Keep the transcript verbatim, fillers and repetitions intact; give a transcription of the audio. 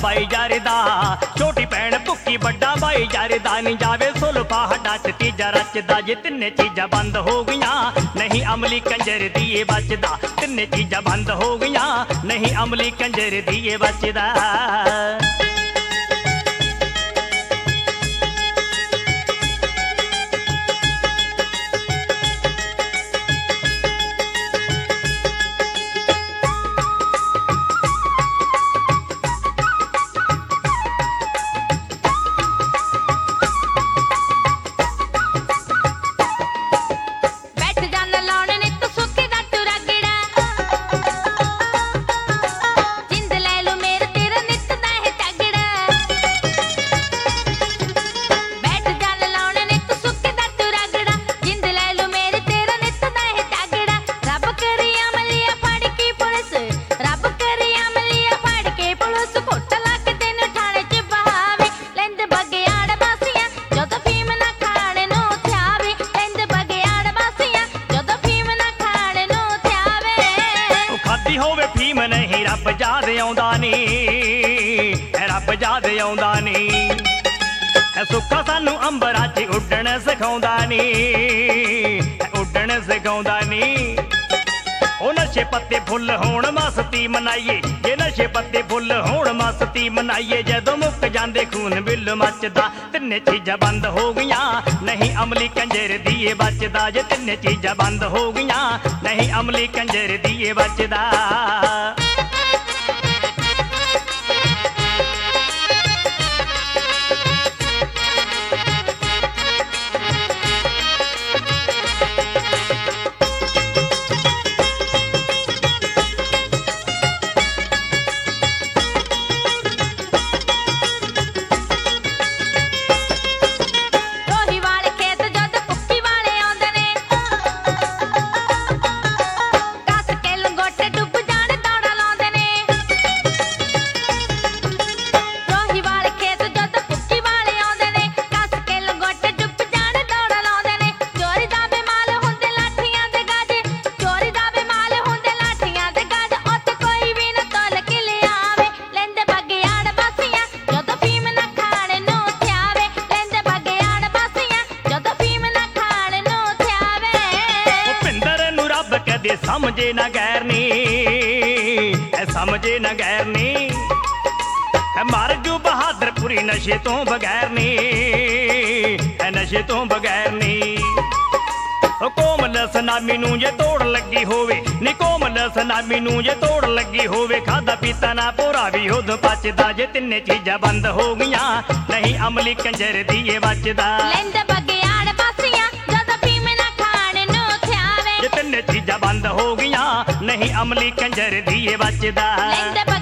ਬਾਈ ਜਰਦਾ ਛੋਟੀ ਭੈਣ ਭੁੱਕੀ ਵੱਡਾ ਬਾਈ ਜਰਦਾ ਨਹੀਂ ਜਾਵੇ ਸੁਲਫਾ ਹੱਡਾ ਚ ਤੀਜਾ ਰਚਦਾ ਜੇ ਤਿੰਨੇ ਚੀਜ਼ਾਂ ਬੰਦ ਹੋ ਗਈਆਂ ਨਹੀਂ ਅਮਲੀ ਕੰਜਰ ਦੀਏ ਬਚਦਾ ਤਿੰਨੇ ਚੀਜ਼ਾਂ ਬੰਦ ਹੋ ਗਈਆਂ ਨਹੀਂ ਅਮਲੀ ਕੰਜਰ ਦੀਏ ਬਚਦਾ ਹੋਵੇ ਫੀਮ ਨਹੀਂ ਰੱਬ ਯਾਦ ਆਉਂਦਾ ਨੀ ਰੱਬ ਯਾਦ ਆਉਂਦਾ ਨੀ ਸੁੱਖਾ ਸਾਨੂੰ ਅੰਬਰਾਂ 'ਚ ਉੱਡਣ ਸਿਖਾਉਂਦਾ ਨੀ ਉੱਡਣ ਸਿਖਾਉਂਦਾ ਨੀ ਉਹ ਨਸ਼ੇ ਪੱਤੇ ਫੁੱਲ ਹੋਣ ਮਸਤੀ ਮਨਾਈਏ ਜੇ ਨਸ਼ੇ ਪੱਤੇ ਫੁੱਲ ਹੋਣ ਮਸਤੀ ਮਨਾਈਏ ਜਦੋਂ ਮੁੱਕ ਜਾਂਦੇ ਖੂਨ ਬਿੱਲ ਮੱਚਦਾ ਤਿੰਨੇ ਚੀਜ਼ਾਂ ਬੰਦ ਹੋ ਗਈਆਂ ਨਹੀਂ ਅਮਲੀ ਕੰਜਰ ਦੀਏ ਬਚਦਾ ਜੇ ਤਿੰਨੇ ਚੀਜ਼ਾਂ ਬੰਦ ਹੋ ਗਈਆਂ ਨਹੀਂ ਅਮਲੀ ਕੰਜਰ ਦੀਏ ਬਚਦਾ ਸਮਝੇ ਨਾ ਗੈਰ ਨੀ ਸਮਝੇ ਨਾ ਗੈਰ ਨੀ ਮਰ ਜੂ ਬਹਾਦਰਪੁਰੀ ਨਸ਼ੇ ਤੋਂ ਬਗੈਰ ਨੀ ਨਸ਼ੇ ਤੋਂ ਬਗੈਰ ਨੀ ਕੋਮਲ ਸਨਾਮੀ ਨੂੰ ਜੇ ਤੋੜ ਲੱਗੀ ਹੋਵੇ ਨੀ ਕੋਮਲ ਸਨਾਮੀ ਨੂੰ ਜੇ ਤੋੜ ਲੱਗੀ ਹੋਵੇ ਖਾਦਾ ਪੀਤਾ ਨਾ ਪੂਰਾ ਵੀ ਉਦੋਂ ਪਚਦਾ ਜੇ ਤਿੰਨੇ ਚੀਜ਼ਾਂ ਬੰਦ ਹੋ ਗਈਆਂ ਨਹੀਂ ਅਮਲੀ ਕੰਜਰ ਦੀਏ ਬਚਦਾ ਲੈਂਦੇ ਬਗਿਆੜ ਬਾਸੀਆਂ ਜਦੋਂ ਫੀਮ ਨਾ ਖਾਣ ਨੂੰ ਥਿਆਵੇ ਜੇ ਤਿੰਨੇ ਚੀਜ਼ਾਂ ਬੰਦ ਹੋ ਗਈਆਂ ਨਹੀਂ ਅਮਲੀ ਕੰਜਰ ਦੀਏ ਬਚਦਾ ਲੈਂਦੇ